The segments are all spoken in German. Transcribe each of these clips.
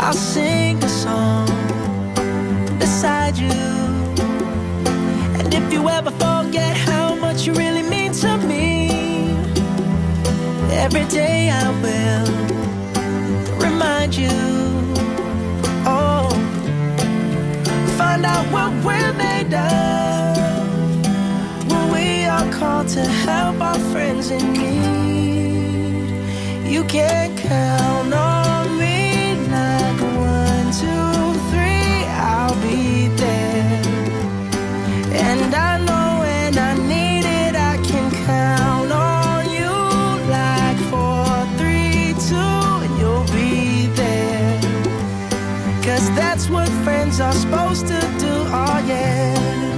I'll sing a song beside you. And if you ever forget how much you really mean to me, every day I will remind you. Oh, find out what we're made of when we are called to help our friends in need. You can count on me like 1, 2, 3, I'll be there. And I know when I need it, I can count on you like 4, 3, 2, and you'll be there. 'Cause that's what friends are supposed to do, oh yeah.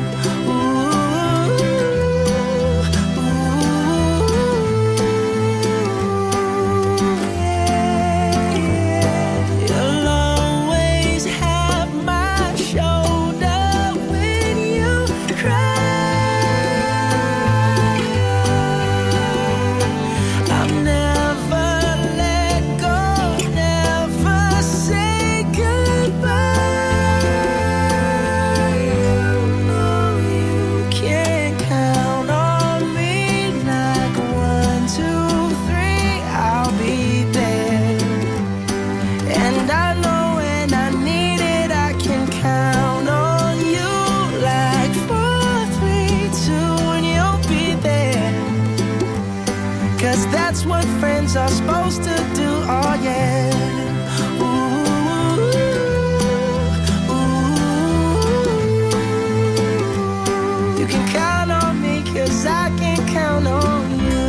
That's what friends are supposed to do, oh yeah. Ooh, ooh. You can count on me 'cause I can count on you.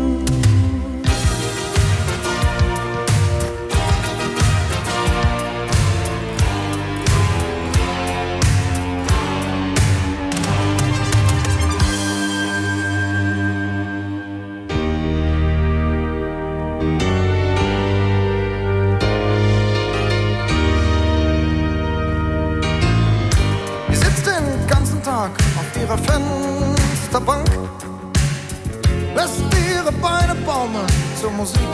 Auf ihrer Fensterbank lässt ihre Beine baumeln zur Musik.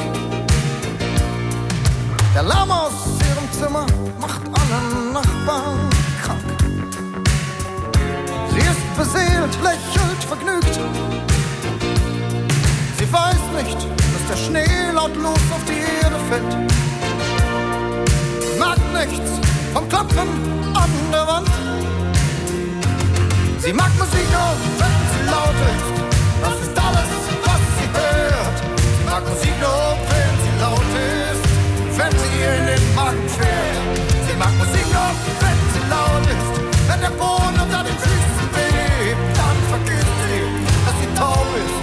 Der Lärm aus ihrem Zimmer macht alle Nachbarn krank. Sie ist beseelt, lächelt vergnügt. Sie weiß nicht, dass der Schnee lautlos auf die Erde fällt. Sie mag nichts vom Klopfen an der Wand. Sie mag Musik nur, wenn sie laut ist. Das ist alles, was sie hört. Sie mag Musik nur, wenn sie laut ist. Wenn sie ihr in den Magen fährt. Sie mag Musik nur, wenn sie laut ist. Wenn der Boden unter den Füßen bebt, dann vergisst sie, dass sie taub ist.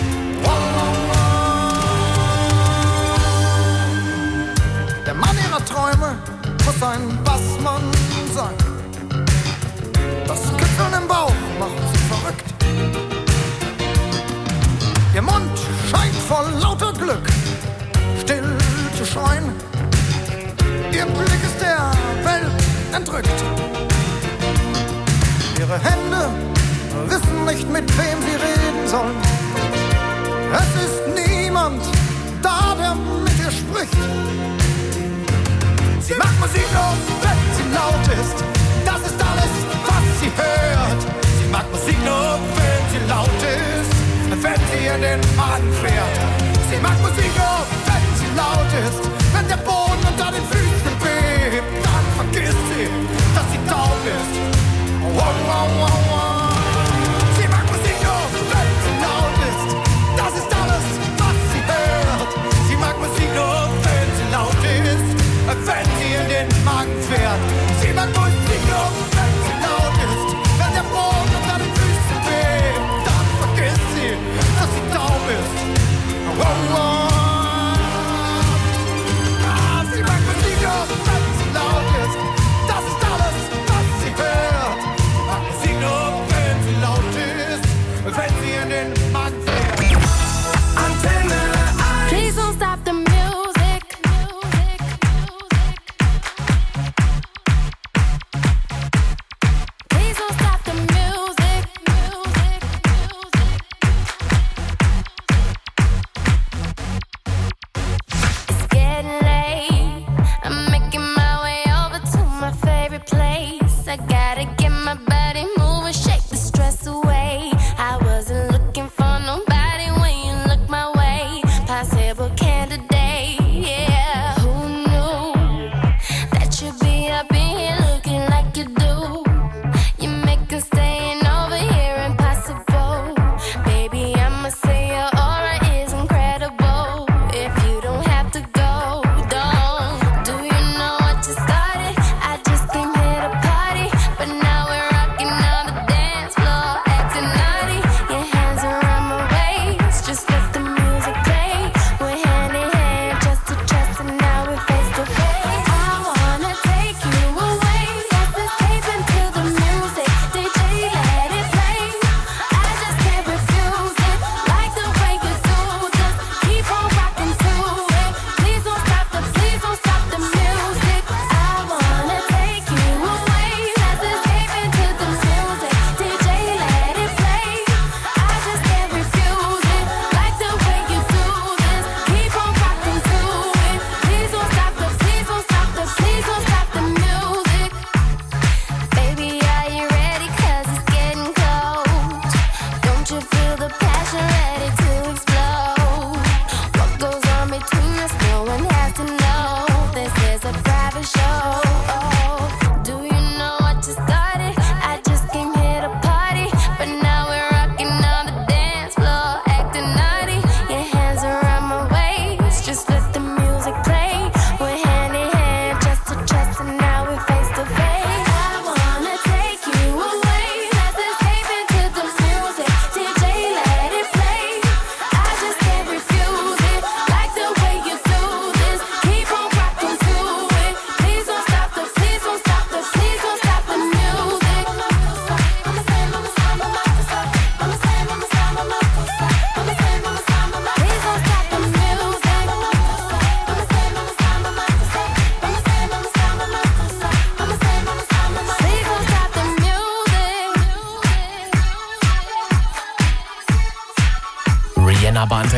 Der Mann ihrer Träume muss ein Bassmann sein. Das Kitzeln im Bauch macht sie verrückt. Ihr Mund scheint vor lauter Glück still zu schreien. Ihr Blick ist der Welt entrückt. Ihre Hände wissen nicht, mit wem sie reden sollen. Es ist niemand da, der mit ihr spricht. Sie mag Musik nur, wenn sie laut ist. Das ist alles, was sie hört. Sie mag Musik nur, wenn sie laut ist. Wenn sie in den Magen fährt. Sie mag Musik nur, wenn sie laut ist. Wenn der Boden unter den Füßen bebt, dann vergisst sie, dass sie taub ist. Wow, wow, wow, wow. Sie mag Musik nur, wenn sie laut ist. Das ist alles, was sie hört. Sie mag Musik nur, wenn sie laut ist. Wenn sie in den Magen fährt. Sie mag Musik nur, wenn sie laut ist. Wenn der Boden unter den Füßen bebt, dann vergisst sie, dass sie taub ist. Wow, wow.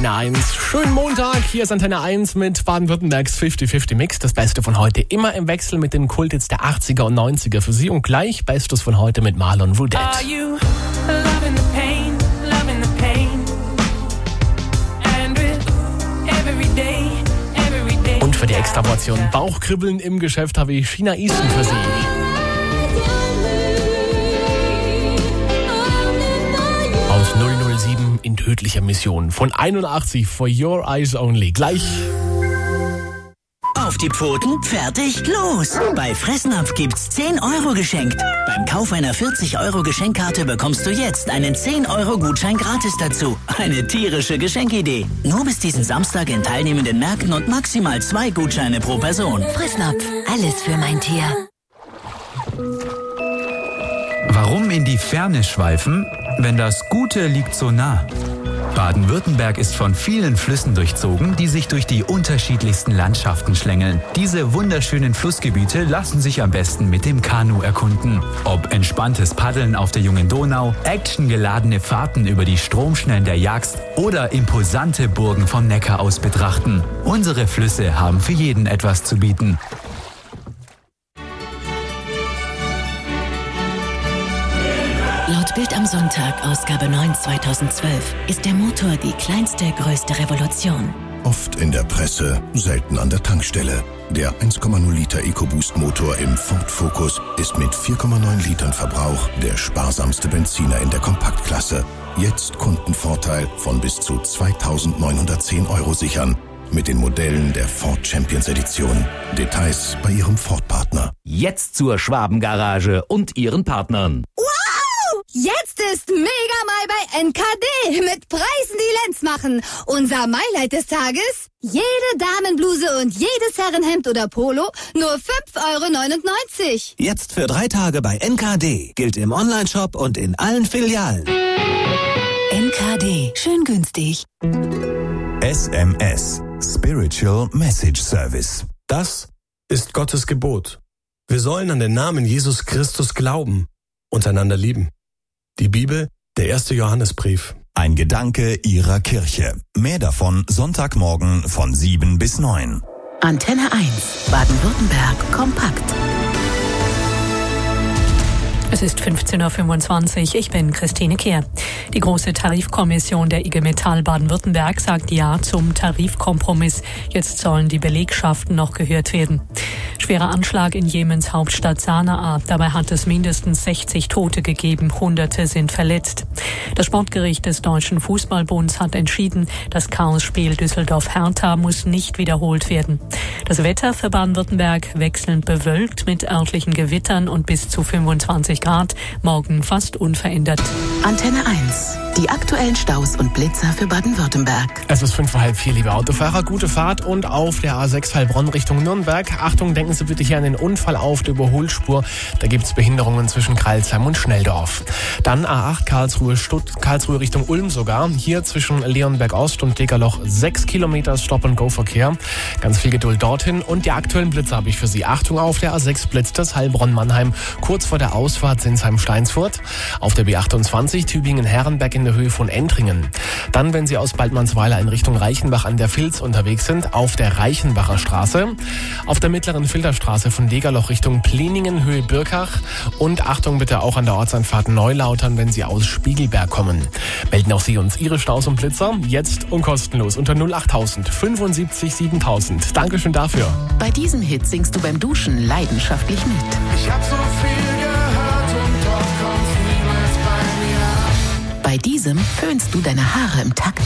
Antenne 1. Schönen Montag, hier ist Antenne 1 mit Baden-Württembergs 50-50 Mix. Das Beste von heute immer im Wechsel mit den Kulthits der 80er und 90er für Sie. Und gleich Bestes von heute mit Marlon Rudette. Are you loving the pain, loving the pain? And with every day. Und für die Extraportion Bauchkribbeln im Geschäft habe ich China Easton für Sie. Aus 007 in tödlicher Mission von 81 For Your Eyes Only. Gleich. Auf die Pfoten, fertig, los! Bei Fressnapf gibt's 10 € geschenkt. Beim Kauf einer 40-€-Geschenkkarte bekommst du jetzt einen 10-€-Gutschein gratis dazu. Eine tierische Geschenkidee. Nur bis diesen Samstag in teilnehmenden Märkten und maximal 2 Gutscheine pro Person. Fressnapf, alles für mein Tier. Warum in die Ferne schweifen, wenn das Gute liegt so nah? Baden-Württemberg ist von vielen Flüssen durchzogen, die sich durch die unterschiedlichsten Landschaften schlängeln. Diese wunderschönen Flussgebiete lassen sich am besten mit dem Kanu erkunden. Ob entspanntes Paddeln auf der jungen Donau, actiongeladene Fahrten über die Stromschnellen der Jagst oder imposante Burgen vom Neckar aus betrachten. Unsere Flüsse haben für jeden etwas zu bieten. Laut Bild am Sonntag, Ausgabe 9 2012, ist der Motor die kleinste, größte Revolution. Oft in der Presse, selten an der Tankstelle. Der 1,0 Liter EcoBoost-Motor im Ford Focus ist mit 4,9 Litern Verbrauch der sparsamste Benziner in der Kompaktklasse. Jetzt Kundenvorteil von bis zu 2.910 € sichern. Mit den Modellen der Ford Champions Edition. Details bei Ihrem Ford-Partner. Jetzt zur Schwabengarage und ihren Partnern. Wow! Jetzt ist mega mal bei NKD mit Preisen, die Lenz machen. Unser Highlight des Tages? Jede Damenbluse und jedes Herrenhemd oder Polo nur 5,99 €. Jetzt für 3 Tage bei NKD. Gilt im Onlineshop und in allen Filialen. NKD, schön günstig. SMS, Spiritual Message Service. Das ist Gottes Gebot. Wir sollen an den Namen Jesus Christus glauben und einander lieben. Die Bibel, der 1. Johannesbrief. Ein Gedanke Ihrer Kirche. Mehr davon Sonntagmorgen von 7 bis 9. Antenne 1, Baden-Württemberg, kompakt. Es ist 15.25 Uhr. Ich bin Christine Kehr. Die große Tarifkommission der IG Metall Baden-Württemberg sagt Ja zum Tarifkompromiss. Jetzt sollen die Belegschaften noch gehört werden. Schwerer Anschlag in Jemens Hauptstadt Sanaa. Dabei hat es mindestens 60 Tote gegeben. Hunderte sind verletzt. Das Sportgericht des Deutschen Fußballbunds hat entschieden, das Chaosspiel Düsseldorf-Hertha muss nicht wiederholt werden. Das Wetter für Baden-Württemberg wechselnd bewölkt mit örtlichen Gewittern und bis zu 25 Grad. Morgen fast unverändert. Antenne 1. Die aktuellen Staus und Blitzer für Baden-Württemberg. Es ist 3:55, liebe Autofahrer. Gute Fahrt und auf der A6 Heilbronn Richtung Nürnberg. Achtung, denken Sie bitte hier an den Unfall auf der Überholspur. Da gibt es Behinderungen zwischen Kreilsheim und Schnelldorf. Dann A8 Karlsruhe Richtung Ulm sogar. Hier zwischen Leonberg Ost und Degerloch 6 Kilometer Stop-and-Go-Verkehr. Ganz viel Geduld dorthin. Und die aktuellen Blitzer habe ich für Sie. Achtung, auf der A6 blitzt es Heilbronn-Mannheim kurz vor der Ausfahrt Sinsheim-Steinsfurt. Auf der B28 Tübingen-Herrenberg in der Höhe von Entringen. Dann, wenn Sie aus Baldmannsweiler in Richtung Reichenbach an der Vils unterwegs sind, auf der Reichenbacher Straße. Auf der mittleren Filterstraße von Degerloch Richtung Pleningen, Höhe Birkach. Und Achtung bitte auch an der Ortsanfahrt Neulautern, wenn Sie aus Spiegelberg kommen. Melden auch Sie uns Ihre Staus und Blitzer jetzt und kostenlos unter 08000 75 7000. Dankeschön dafür. Bei diesem Hit singst du beim Duschen leidenschaftlich mit. Ich hab so viel gehört und doch kommst niemals bei mir an. Bei diesem föhnst du deine Haare im Takt.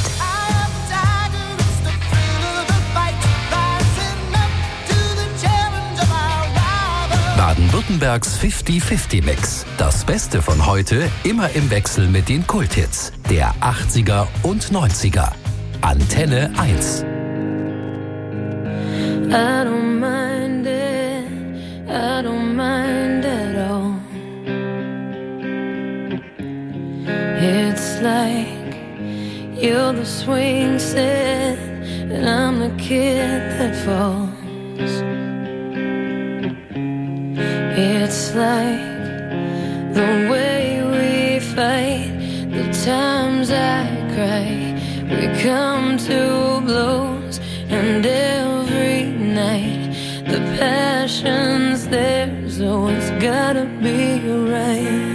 Baden-Württembergs 50-50 Mix. Das Beste von heute immer im Wechsel mit den Kulthits der 80er und 90er. Antenne 1. I don't mind it, I don't mind at all. It's like you're the swing set and I'm the kid that falls. It's like the way we fight, the times I cry, we come whistle blows, and every night the passion's there, so it's gotta be right.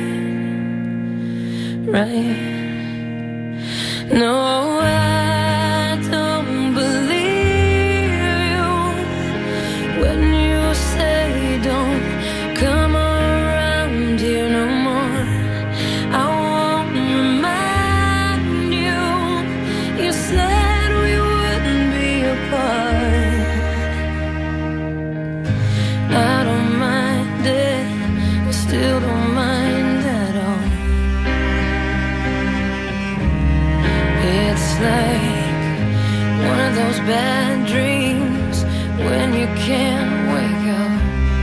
No, I don't believe you when you say don't come around here no more. I won't remind you. You said we wouldn't be apart. I don't mind it, I still don't mind at all. It's like one of those bad dreams when you can't wake up.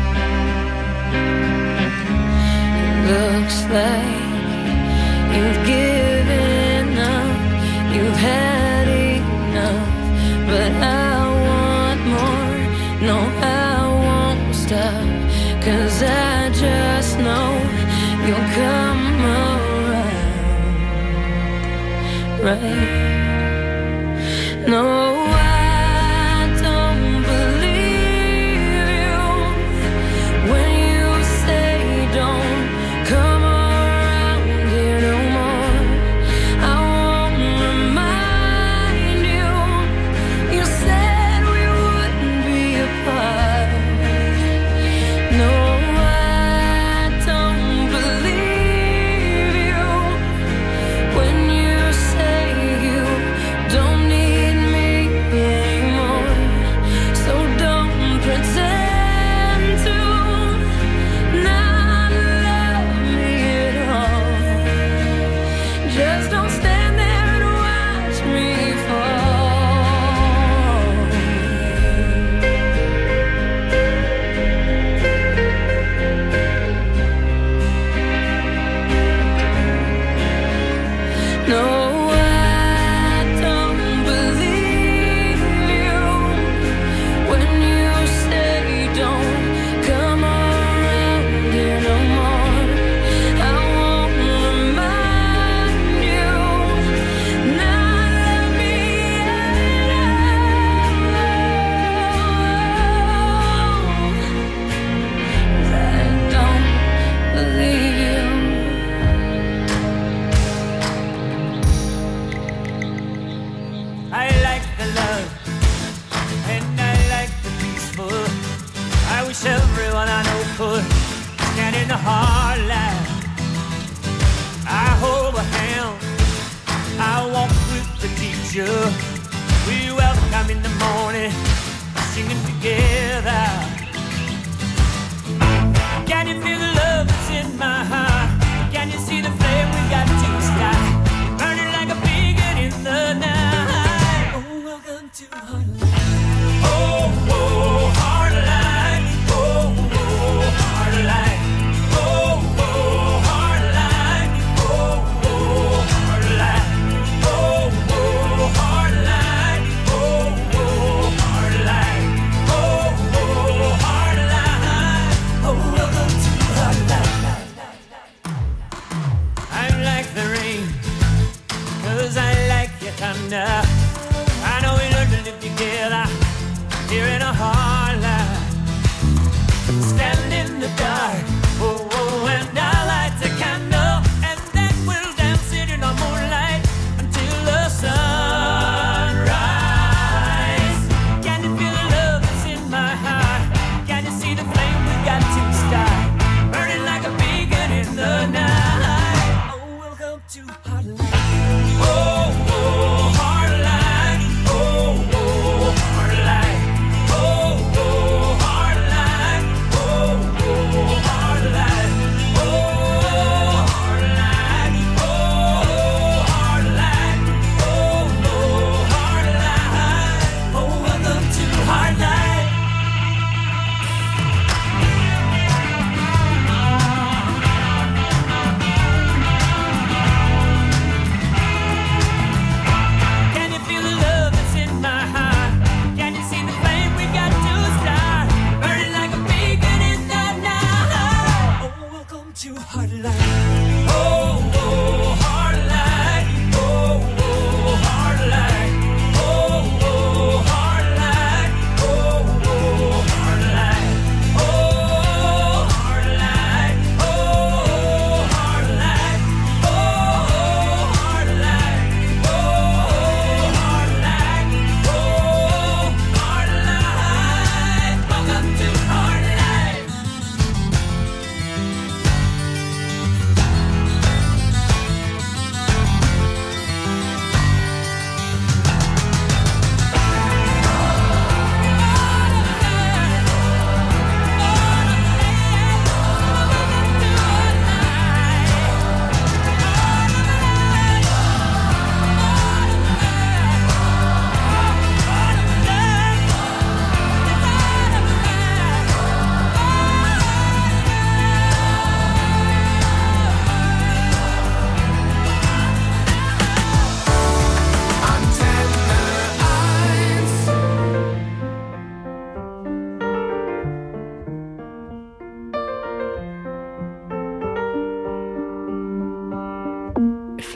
It looks like you've given up, you've had enough, but I want more, no I won't stop, 'cause I just know you'll come around, right? No, I don't believe you when you say don't come around here no more. I won't remind you. You said we wouldn't be apart. No, I don't believe you when you say you don't need me anymore. So don't pretend to not love me at all. Just don't stand there and watch me fall. No, I don't believe you when you say don't come around here no more. I won't remind you, not love me at all. 'Cause I don't believe you. I like the love and I like the peaceful. I wish everyone I know could stand in the hard light. I hold a hand, I walk with the teacher. We welcome in the morning, singing together. Can you feel the love that's in my heart? Can you see the flame we got to the sky, burning like a beacon in the night? Oh, welcome to Heartline. Oh, oh, Heartline. Oh, oh, Heartline. Oh, oh, Heartline. Oh, oh, Heartline. Oh, oh, Heartline. Oh, oh, Heartline. Oh, oh,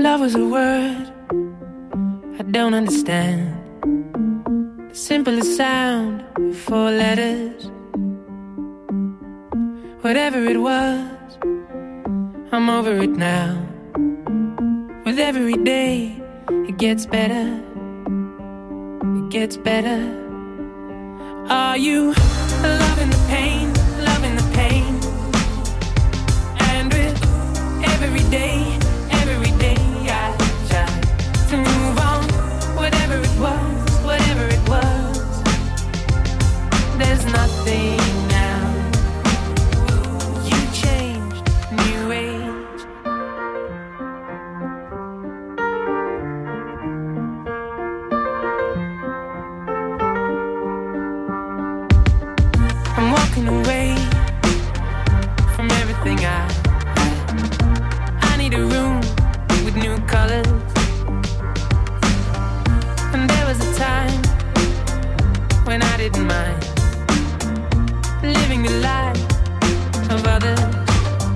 love was a word I don't understand. The simplest sound, 4 letters. Whatever it was, I'm over it now. With every day, it gets better. It gets better. Are you loving the pain, loving the pain? And with every day I try to move on. Whatever it was, there's nothing now. You changed, new age. I'm walking away from everything I need a room with new colors. And there was a time when I didn't mind living the life